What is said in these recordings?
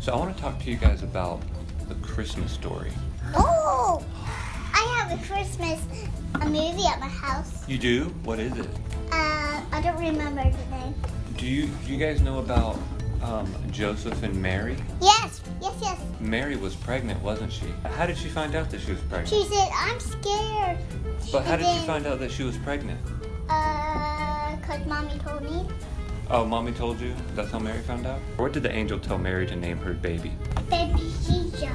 So I want to talk to you guys about the Christmas Story. Oh! I have a movie at my house. You do? What is it? I don't remember the name. Do you guys know about Joseph and Mary? Yes. Mary was pregnant, wasn't she? How did she find out that she was pregnant? She said, I'm scared. But how did she find out that she was pregnant? 'Cause Mommy told me. Oh, Mommy told you? That's how Mary found out? What did the angel tell Mary to name her baby? Baby Jesus.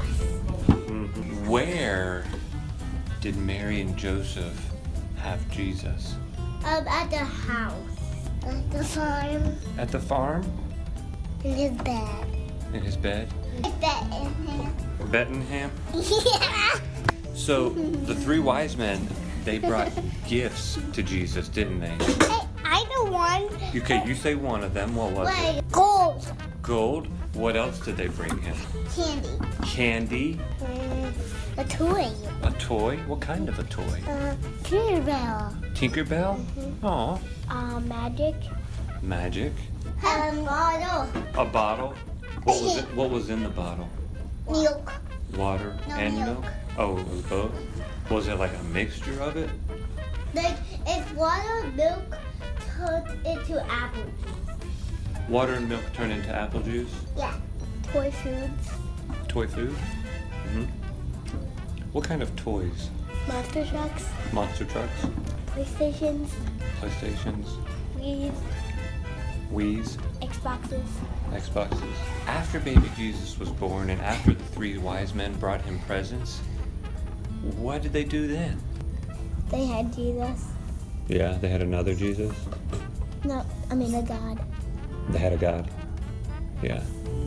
Where did Mary and Joseph have Jesus? At the house. At the farm. At the farm? In his bed. In his bed? Bethlehem. Bethlehem? Yeah. So the three wise men, they brought gifts to Jesus, didn't they? Hey, I know one. Okay, you say one of them. What was it? Gold. Gold? What else did they bring him? Candy. Candy? A toy. A toy? What kind of a toy? Tinkerbell. Tinkerbell? Aw. Magic. Magic? Bottle. A bottle? What was it? What was in the bottle? Milk. Water No, and milk. milk? Oh, it was both? Was it like a mixture of it? Like if water milk turned into apple juice. Water and milk turn into apple juice? Yeah. Toy foods. Toy food? What kind of toys? Monster trucks. Monster trucks? PlayStations. PlayStations? Wii's. Wii's? Xboxes. Xboxes? After baby Jesus was born and after the three wise men brought him presents, what did they do then? They had Jesus. Yeah, they had another Jesus? No, I mean a God. They had a God. Yeah.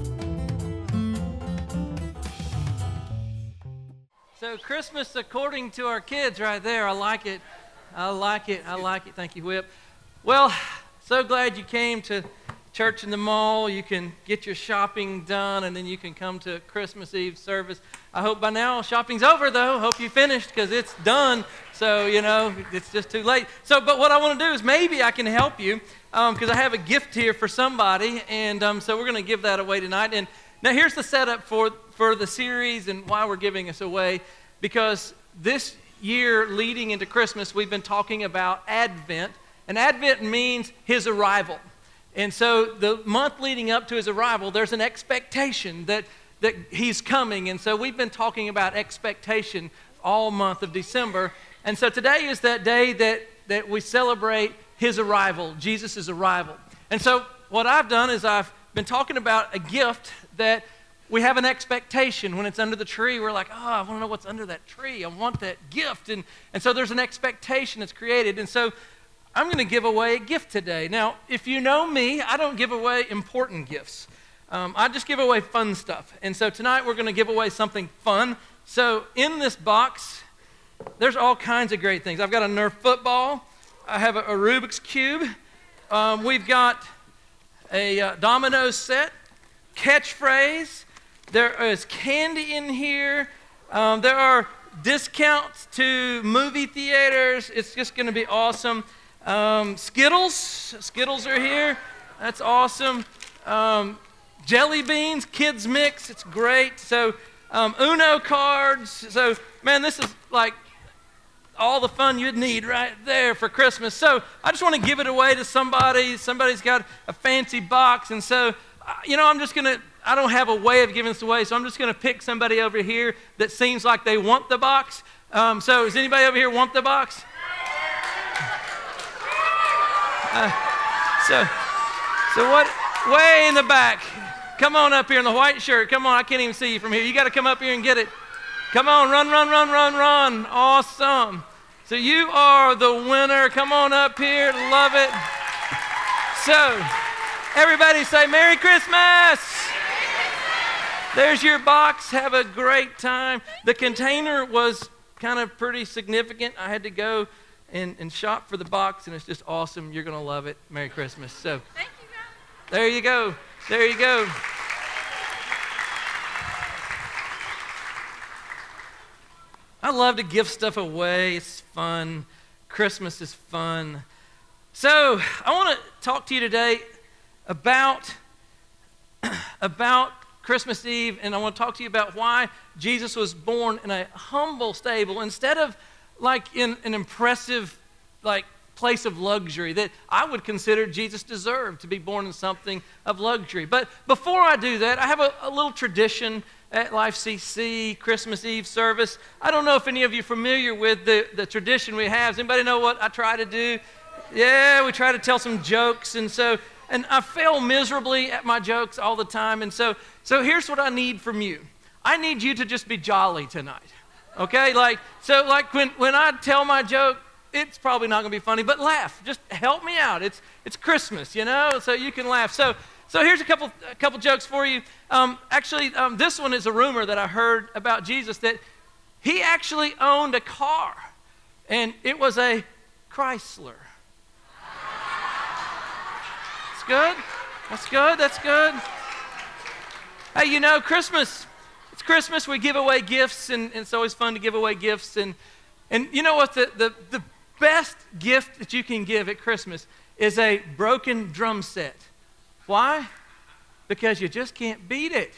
So Christmas according to our kids right there. I like it. I like it. Thank you, Whip. Well, so glad you came to church in the mall. You can get your shopping done, and then you can come to Christmas Eve service. I hope by now shopping's over, though. Hope you finished because it's done. So, it's just too late. So, but what I want to do is maybe I can help you because I have a gift here for somebody, and so we're going to give that away tonight. And now here's the setup for the series and why we're giving this away, because this year leading into Christmas, we've been talking about Advent, and Advent means His arrival. And so the month leading up to His arrival, there's an expectation that He's coming, and so we've been talking about expectation all month of December. And so today is that day that we celebrate His arrival, Jesus' arrival. And so what I've done is I've been talking about a gift that we have an expectation. When it's under the tree, we're like, I want to know what's under that tree. I want that gift. And so there's an expectation that's created. And so I'm going to give away a gift today. Now, if you know me, I don't give away important gifts. I just give away fun stuff. And so tonight we're going to give away something fun. So in this box, there's all kinds of great things. I've got a Nerf football. I have a Rubik's Cube. We've got a Domino's set, catchphrase. There is candy in here. There are discounts to movie theaters. It's just going to be awesome. Skittles are here. That's awesome. Jelly beans, kids mix. It's great. So Uno cards. So man, this is like all the fun you'd need right there for Christmas. So I just want to give it away to somebody. Somebody's got a fancy box, and so I don't have a way of giving this away, so I'm just going to pick somebody over here that seems like they want the box. So does anybody over here want the box? So what? Way in the back. Come on up here in the white shirt. Come on, I can't even see you from here. You got to come up here and get it. Come on, run. Awesome. So you are the winner. Come on up here. Love it. So everybody say Merry Christmas. There's your box. Have a great time. The container was kind of pretty significant. I had to go and shop for the box, and it's just awesome. You're going to love it. Merry Christmas. So Thank you, guys. there you go. There you go. I love to give stuff away. It's fun. Christmas is fun. So I want to talk to you today about Christmas Eve, and I want to talk to you about why Jesus was born in a humble stable instead of like in an impressive like place of luxury that I would consider Jesus deserved to be born in something of luxury. But before I do that, I have a little tradition at Life CC Christmas Eve service. I don't know if any of you are familiar with the tradition we have. Does anybody know what I try to do? Yeah, we try to tell some jokes, and I fail miserably at my jokes all the time. And so here's what I need from you. I need you to just be jolly tonight. Okay? Like when I tell my joke, it's probably not going to be funny, but laugh. Just help me out. It's Christmas, you know, so you can laugh. So here's a couple jokes for you. This one is a rumor that I heard about Jesus, that he actually owned a car, and it was a Chrysler. That's good. That's good. That's good. Hey, you know, Christmas. It's Christmas. We give away gifts, and it's always fun to give away gifts. And you know what? The best gift that you can give at Christmas is a broken drum set. Why? Because you just can't beat it.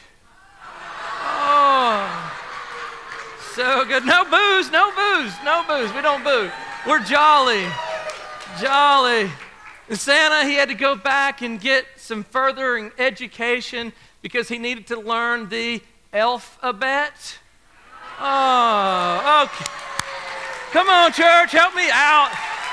Oh, so good. No booze, no booze, no booze. We don't boo. We're jolly, jolly. And Santa, he had to go back and get some further education because he needed to learn the alphabet. Oh, okay. Come on, church, help me out.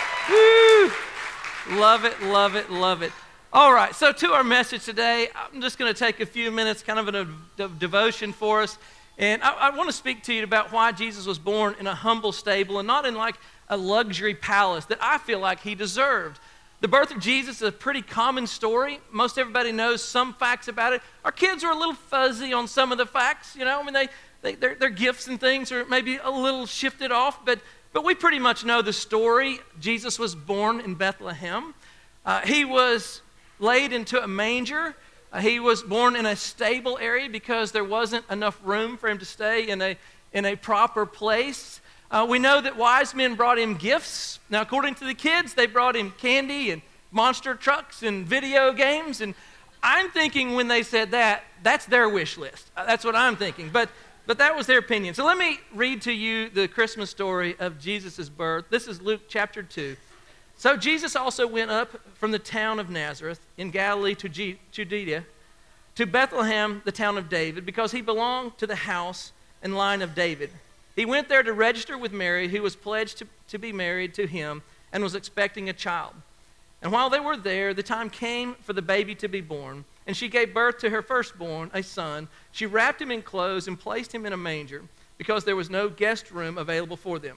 Woo. Love it, love it, love it. All right, so to our message today, I'm just going to take a few minutes, kind of a devotion for us. And I want to speak to you about why Jesus was born in a humble stable and not in like a luxury palace that I feel like he deserved. The birth of Jesus is a pretty common story. Most everybody knows some facts about it. Our kids are a little fuzzy on some of the facts, you know. I mean, their gifts and things are maybe a little shifted off, but we pretty much know the story. Jesus was born in Bethlehem. He was laid into a manger. He was born in a stable area because there wasn't enough room for him to stay in a proper place. We know that wise men brought him gifts. Now, according to the kids, they brought him candy and monster trucks and video games. And I'm thinking when they said that, that's their wish list. That's what I'm thinking. But that was their opinion. So let me read to you the Christmas story of Jesus' birth. This is Luke chapter 2. So Jesus also went up from the town of Nazareth in Galilee to Judea, to Bethlehem, the town of David, because he belonged to the house and line of David. He went there to register with Mary, who was pledged to be married to him and was expecting a child. And while they were there, the time came for the baby to be born, and she gave birth to her firstborn, a son. She wrapped him in clothes and placed him in a manger because there was no guest room available for them.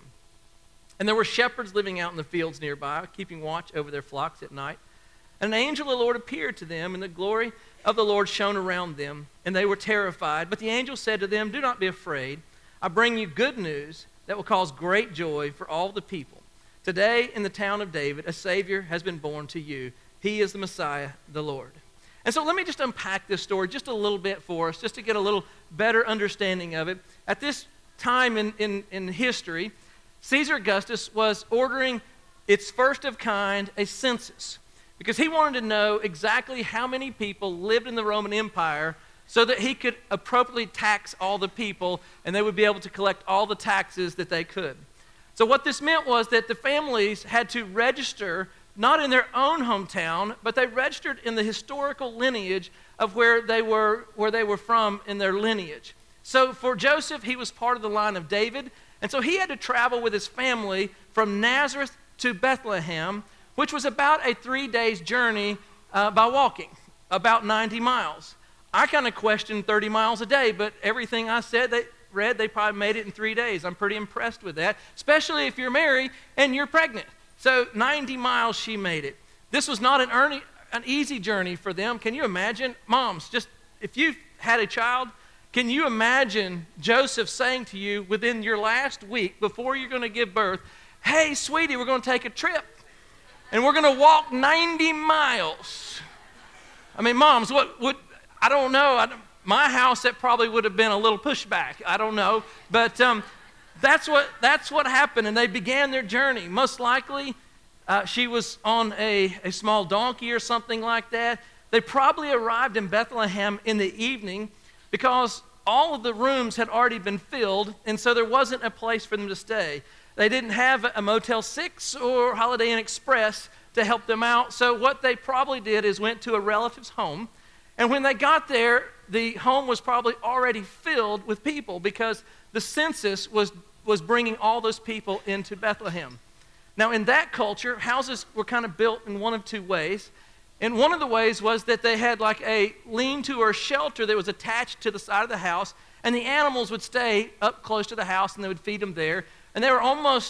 And there were shepherds living out in the fields nearby, keeping watch over their flocks at night. And an angel of the Lord appeared to them, and the glory of the Lord shone around them, and they were terrified. But the angel said to them, "Do not be afraid. I bring you good news that will cause great joy for all the people. Today in the town of David, a Savior has been born to you. He is the Messiah, the Lord." And so let me just unpack this story just a little bit for us, just to get a little better understanding of it. At this time in history, Caesar Augustus was ordering its first of kind, a census, because he wanted to know exactly how many people lived in the Roman Empire so that he could appropriately tax all the people and they would be able to collect all the taxes that they could. So what this meant was that the families had to register not in their own hometown, but they registered in the historical lineage of where they were from in their lineage. So for Joseph, he was part of the line of David, and so he had to travel with his family from Nazareth to Bethlehem, which was about a 3 days journey by walking, about 90 miles. I kind of questioned 30 miles a day, but everything I said, they probably made it in 3 days. I'm pretty impressed with that, especially if you're married and you're pregnant. So 90 miles she made it. This was not an easy journey for them. Can you imagine? Moms, just if you've had a child, can you imagine Joseph saying to you within your last week before you're going to give birth, "Hey, sweetie, we're going to take a trip and we're going to walk 90 miles. I mean, moms, I don't know. My house, that probably would have been a little pushback. I don't know. But that's what happened, and they began their journey. Most likely, she was on a small donkey or something like that. They probably arrived in Bethlehem in the evening because all of the rooms had already been filled, and so there wasn't a place for them to stay. They didn't have a Motel 6 or Holiday Inn Express to help them out, so what they probably did is went to a relative's home, and when they got there, the home was probably already filled with people because the census was bringing all those people into Bethlehem. Now, in that culture, houses were kind of built in one of two ways. And one of the ways was that they had like a lean-to or shelter that was attached to the side of the house, and the animals would stay up close to the house, and they would feed them there. And they were almost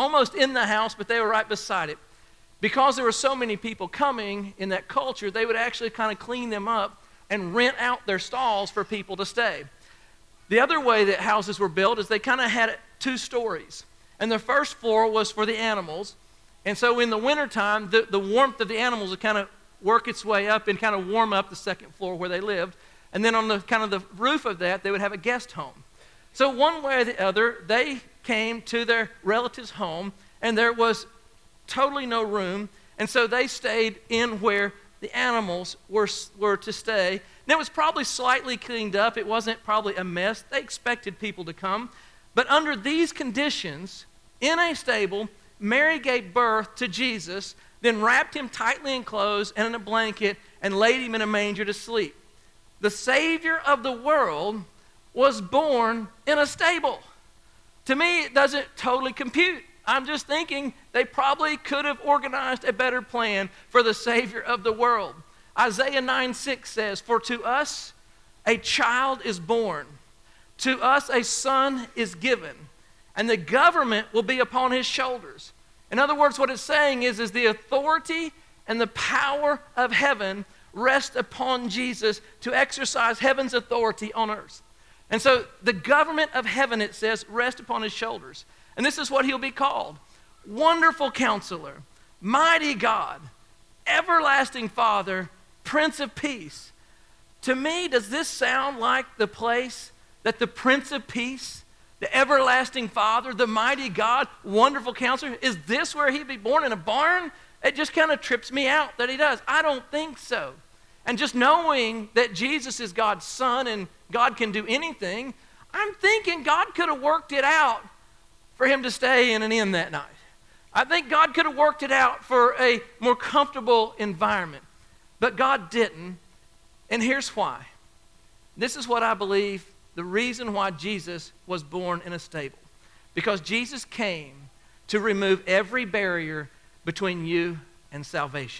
in the house, but they were right beside it. Because there were so many people coming in that culture, they would actually kind of clean them up and rent out their stalls for people to stay. The other way that houses were built is they kind of had 2 stories. And the first floor was for the animals. And so in the wintertime, the warmth of the animals would kind of work its way up and kind of warm up the second floor where they lived. And then on the kind of the roof of that, they would have a guest home. So one way or the other, they came to their relative's home, and there was totally no room. And so they stayed in where the animals were to stay. And it was probably slightly cleaned up. It wasn't probably a mess. They expected people to come. But under these conditions, in a stable, Mary gave birth to Jesus, then wrapped him tightly in clothes and in a blanket and laid him in a manger to sleep. The Savior of the world was born in a stable. To me, it doesn't totally compute. I'm just thinking they probably could have organized a better plan for the Savior of the world. Isaiah 9:6 says, "For to us a child is born, to us a son is given, and the government will be upon his shoulders." In other words, what it's saying is the authority and the power of heaven rest upon Jesus to exercise heaven's authority on earth. And so the government of heaven, it says, rest upon his shoulders. And this is what he'll be called: Wonderful Counselor, Mighty God, Everlasting Father, Prince of Peace. To me, does this sound like the place that the Prince of Peace, the Everlasting Father, the Mighty God, Wonderful Counselor, is this where he'd be born, in a barn? It just kind of trips me out that he does. I don't think so. And just knowing that Jesus is God's Son and God can do anything, I'm thinking God could have worked it out for him to stay in an inn that night. I think God could have worked it out for a more comfortable environment. But God didn't, and here's why. This is what I believe the reason why Jesus was born in a stable. Because Jesus came to remove every barrier between you and salvation.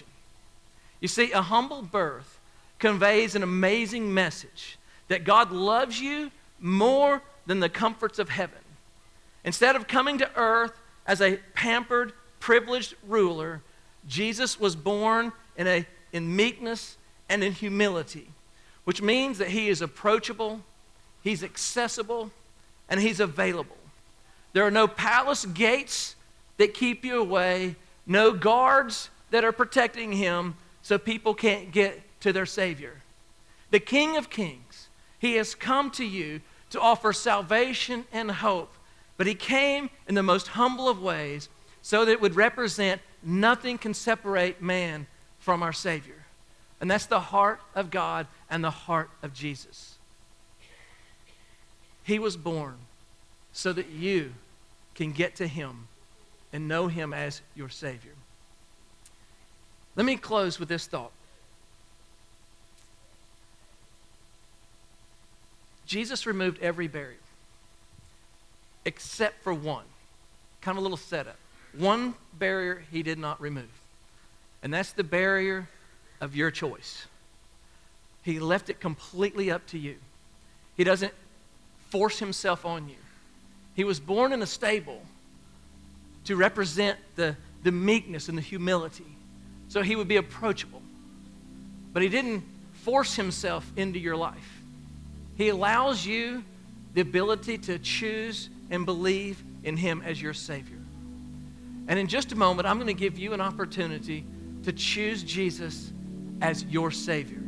You see, a humble birth conveys an amazing message that God loves you more than the comforts of heaven. Instead of coming to earth as a pampered, privileged ruler, Jesus was born in meekness and in humility, which means that he is approachable, he's accessible, and he's available. There are no palace gates that keep you away, no guards that are protecting him so people can't get to their Savior. The King of Kings, he has come to you to offer salvation and hope, but he came in the most humble of ways so that it would represent nothing can separate man from our Savior. And that's the heart of God and the heart of Jesus. He was born so that you can get to him and know him as your Savior. Let me close with this thought. Jesus removed every barrier except for one. Kind of a little setup. One barrier he did not remove, and that's the barrier of your choice. He left it completely up to you. He doesn't force himself on you. He was born in a stable to represent the meekness and the humility, so he would be approachable. But he didn't force himself into your life. He allows you the ability to choose and believe in him as your Savior. And in just a moment, I'm going to give you an opportunity to choose Jesus as your Savior.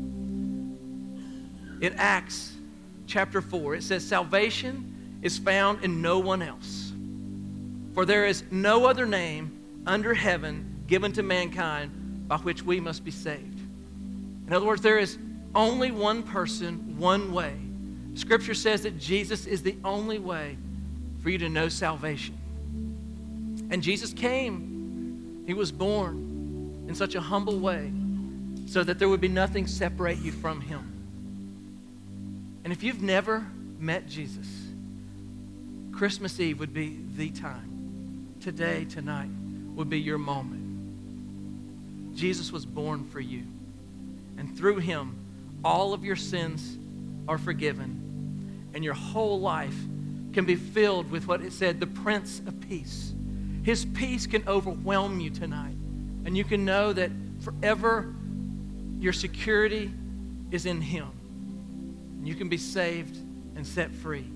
In Acts chapter 4, it says, "Salvation is found in no one else, for there is no other name under heaven given to mankind by which we must be saved." In other words, there is only one person, one way. Scripture says that Jesus is the only way for you to know salvation. And Jesus came. He was born in such a humble way so that there would be nothing separate you from him. And if you've never met Jesus, Christmas Eve would be the time. Today, tonight, would be your moment. Jesus was born for you. And through him, all of your sins are forgiven. And your whole life can be filled with what it said, the Prince of Peace. His peace can overwhelm you tonight. And you can know that forever your security is in him. And you can be saved and set free.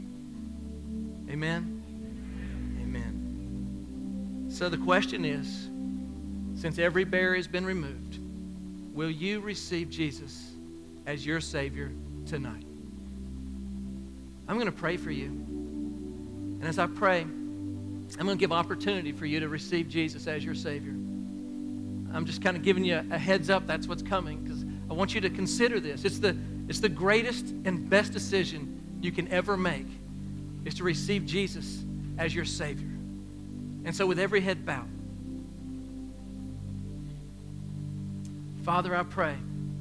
Amen? Amen. So the question is, since every barrier has been removed, will you receive Jesus as your Savior tonight? I'm going to pray for you. And as I pray, I'm going to give opportunity for you to receive Jesus as your Savior. I'm just kind of giving you a heads up. That's what's coming, because I want you to consider this. It's the greatest and best decision you can ever make, is to receive Jesus as your Savior. And so with every head bowed, Father, I pray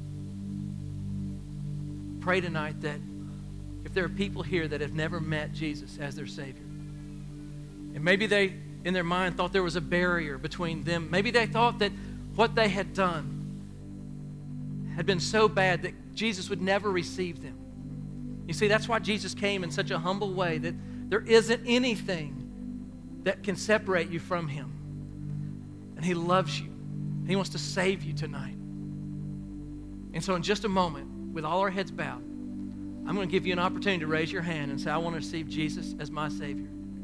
tonight that if there are people here that have never met Jesus as their Savior, and maybe they, in their mind, thought there was a barrier between them. Maybe they thought that what they had done had been so bad that Jesus would never receive them. You see, that's why Jesus came in such a humble way, that there isn't anything that can separate you from him. And he loves you. He wants to save you tonight. And so in just a moment, with all our heads bowed, I'm going to give you an opportunity to raise your hand and say, I want to receive Jesus as my Savior.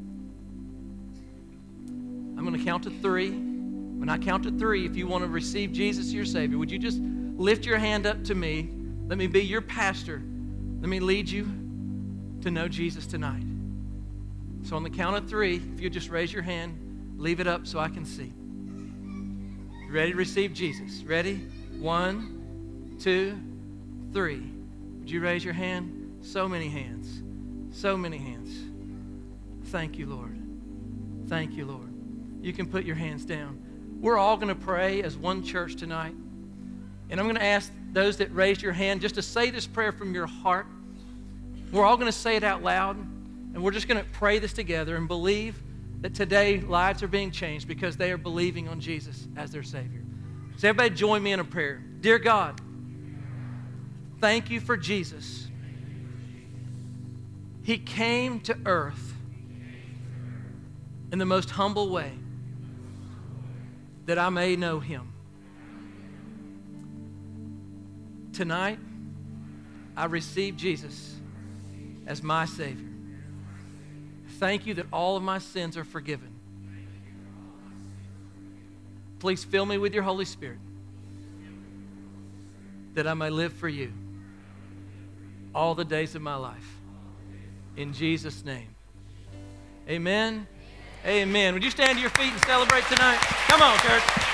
I'm going to count to 3. When I count to 3, if you want to receive Jesus as your Savior, would you just lift your hand up to me? Let me be your pastor. Let me lead you to know Jesus tonight. So on the count of 3, if you just raise your hand, leave it up so I can see. You ready to receive Jesus? Ready? 1, 2, 3. Would you raise your hand? So many hands. So many hands. Thank you, Lord. Thank you, Lord. You can put your hands down. We're all going to pray as one church tonight. And I'm going to ask those that raised your hand just to say this prayer from your heart. We're all going to say it out loud. And we're just going to pray this together and believe that today lives are being changed because they are believing on Jesus as their Savior. So everybody join me in a prayer. Dear God, thank you for Jesus. He came to earth in the most humble way that I may know him. Tonight, I receive Jesus as my Savior. Thank you that all of my sins are forgiven. Please fill me with your Holy Spirit that I may live for you all the days of my life. In Jesus' name. Amen. Amen. Would you stand to your feet and celebrate tonight? Come on, church.